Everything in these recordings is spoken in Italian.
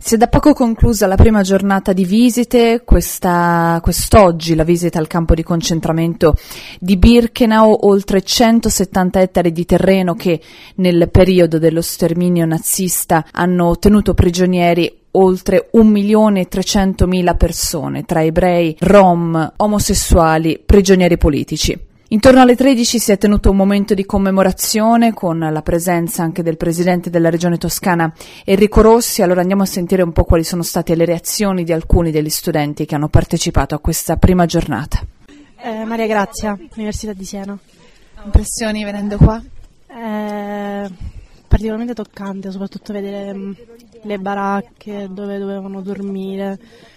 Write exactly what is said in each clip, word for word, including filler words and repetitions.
Si è da poco conclusa la prima giornata di visite, questa, quest'oggi la visita al campo di concentramento di Birkenau, oltre centosettanta ettari di terreno che nel periodo dello sterminio nazista hanno tenuto prigionieri oltre un milione e trecentomila persone, tra ebrei, rom, omosessuali, prigionieri politici. Intorno alle tredici si è tenuto un momento di commemorazione con la presenza anche del presidente della regione toscana Enrico Rossi. Allora andiamo a sentire un po' quali sono state le reazioni di alcuni degli studenti che hanno partecipato a questa prima giornata. Eh, Maria Grazia, Università di Siena. Impressioni venendo qua? Eh, particolarmente toccante, soprattutto vedere mh, le baracche dove dovevano dormire,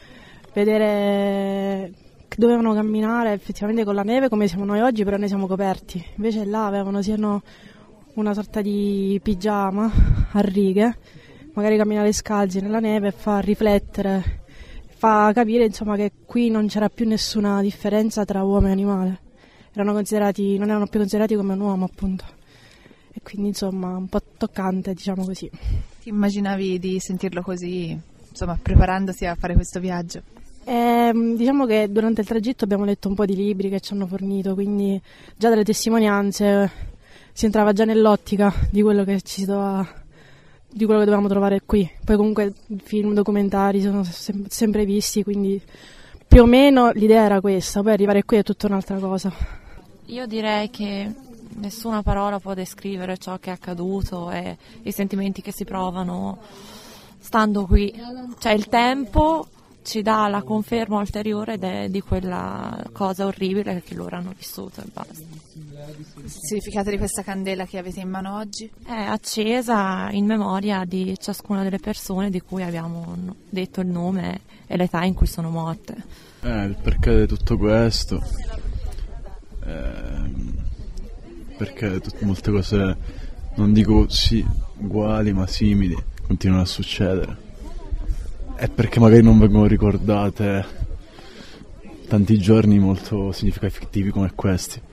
vedere che dovevano camminare effettivamente con la neve come siamo noi oggi, però noi siamo coperti. Invece là avevano siano una sorta di pigiama a righe, magari camminare scalzi nella neve fa riflettere, fa capire insomma che qui non c'era più nessuna differenza tra uomo e animale, erano considerati, non erano più considerati come un uomo appunto, e quindi insomma un po' toccante, diciamo così. Ti immaginavi di sentirlo così, insomma, preparandosi a fare questo viaggio? Eh, diciamo che durante il tragitto abbiamo letto un po' di libri che ci hanno fornito, quindi già dalle testimonianze si entrava già nell'ottica di quello che ci doveva, di quello che dovevamo trovare qui. Poi comunque film, documentari sono sem- sempre visti, quindi più o meno l'idea era questa, poi arrivare qui è tutta un'altra cosa. Io direi che nessuna parola può descrivere ciò che è accaduto e i sentimenti che si provano stando qui. Cioè il tempo ci dà la conferma ulteriore de- di quella cosa orribile che loro hanno vissuto e basta. Il significato di questa candela che avete in mano oggi? È accesa in memoria di ciascuna delle persone di cui abbiamo detto il nome e l'età in cui sono morte. Eh, il perché di tutto questo, eh, perché tut- molte cose, non dico sì, uguali ma simili, continuano a succedere. È perché magari non vengono ricordate tanti giorni molto significativi come questi.